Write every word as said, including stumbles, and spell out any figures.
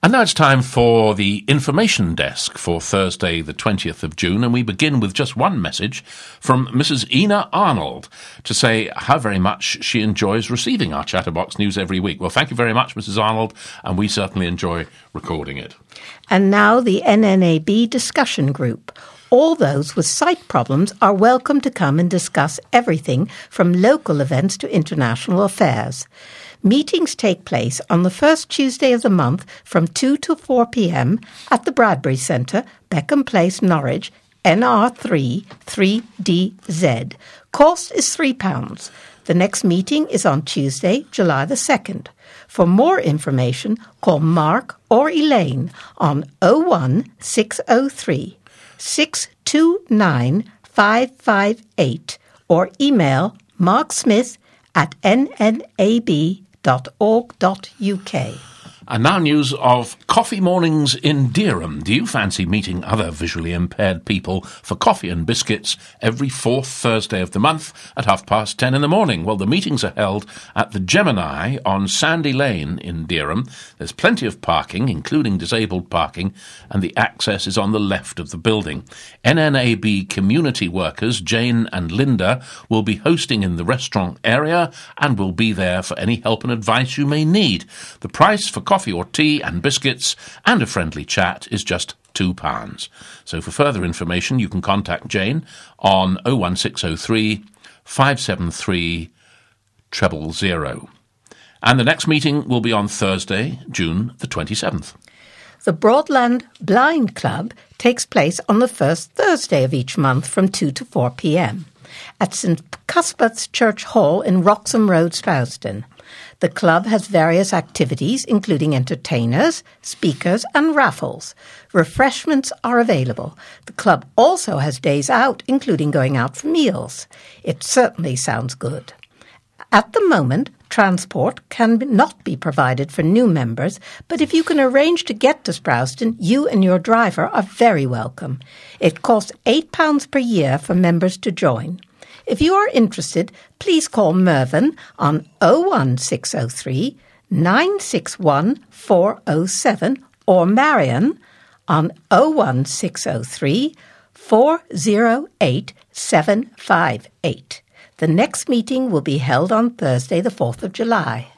And now it's time for the information desk for Thursday the twentieth of June, and we begin with just one message from Missus Ina Arnold to say how very much she enjoys receiving our Chatterbox news every week. Well, thank you very much, Missus Arnold, and we certainly enjoy recording it. And now the N N A B discussion group. All those with sight problems are welcome to come and discuss everything from local events to international affairs. Meetings take place on the first Tuesday of the month from two to four p.m. at the Bradbury Centre, Beckham Place, Norwich, N R three three D Z. Cost is three pounds. The next meeting is on Tuesday, July the second. For more information, call Mark or Elaine on oh one six oh three six two nine five five eight or email marksmith at n n a b dot org dot u k. And now news of coffee mornings in Dereham. Do you fancy meeting other visually impaired people for coffee and biscuits every fourth Thursday of the month at half past ten in the morning? Well, the meetings are held at the Gemini on Sandy Lane in Dereham. There's plenty of parking, including disabled parking, and the access is on the left of the building. N N A B community workers, Jane and Linda, will be hosting in the restaurant area and will be there for any help and advice you may need. The price for coffee or tea and biscuits and a friendly chat is just two pounds. So for further information, you can contact Jane on oh one six oh three five seven three zero zero zero. And the next meeting will be on Thursday, June the twenty-seventh. The Broadland Blind Club takes place on the first Thursday of each month from two to four p.m. at St Cuthbert's Church Hall in Wroxham Road, Sproulston. The club has various activities, including entertainers, speakers and raffles. Refreshments are available. The club also has days out, including going out for meals. It certainly sounds good. At the moment, transport can not be provided for new members, but if you can arrange to get to Sproulston, you and your driver are very welcome. It costs eight pounds per year for members to join. If you are interested, please call Mervyn on oh one six oh three nine six one four oh seven or Marion on oh one six oh three four oh eight seven five eight. The next meeting will be held on Thursday, the fourth of July.